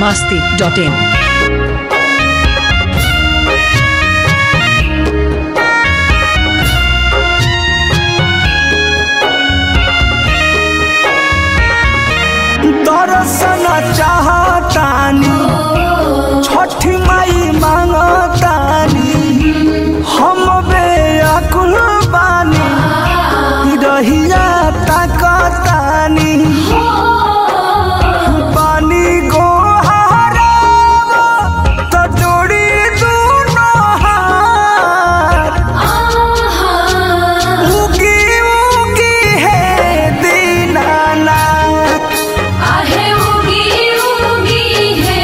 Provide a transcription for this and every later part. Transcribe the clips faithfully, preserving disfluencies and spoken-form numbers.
masti dot in. दर्शन चाहतानी छठी माई मांगतानी हम बेअकुल बानी रहिया ताकतानी पानी गोहाराव तो जोड़ी दूनो हाथ उगी उगी है दीनानाथ आहे उगी उगी है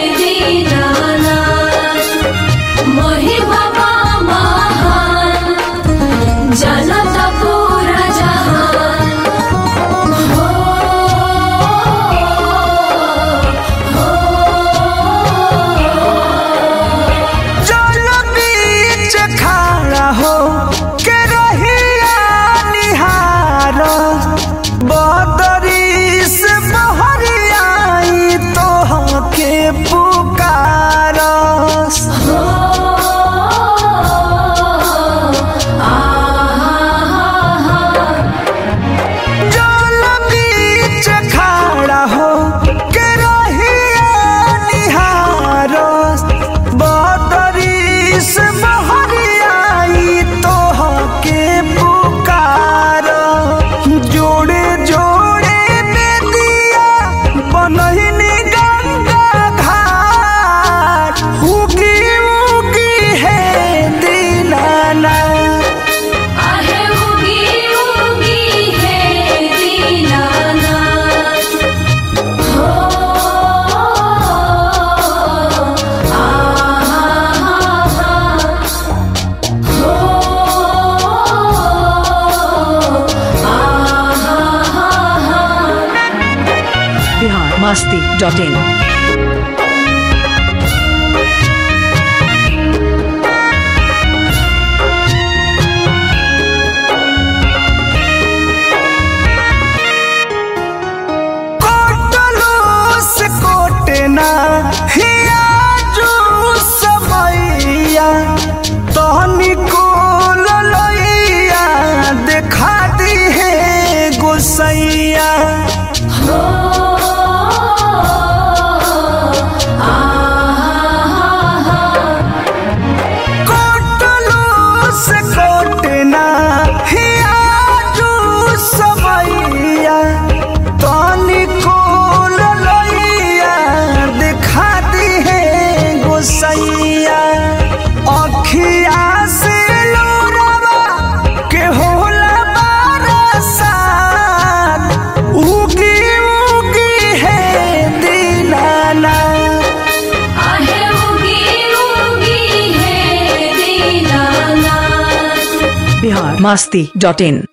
दीनानाथ मोहि बाबा महान जनता पूरा जहान हो हो जल बीच खड़ा हो के रहिया निहार बदरी से बहरियाई तो के पुकारस जल बीच खड़ा हो के रहिया निहारस बदरी से बहरियाई तो के पुकार जोड़े जोड़े बेदिया बनहिनी गंगा घाट उगी उगी है दीनानाथ आहे उगी उगी है दीनानाथ हो Bihar masti dot in. कोटलो से कोटना हिया जो समैया तहनी को ललैया देखा दी है गोसैया कोटलो से कोटना हिया जो समैया तहनी को ललैया देखा दी है गोसैया अखिया से लोरावा के होला बारसात उगी उगी है दीनानाथ आहे उगी उगी है Dinanath Bihar masti dot in.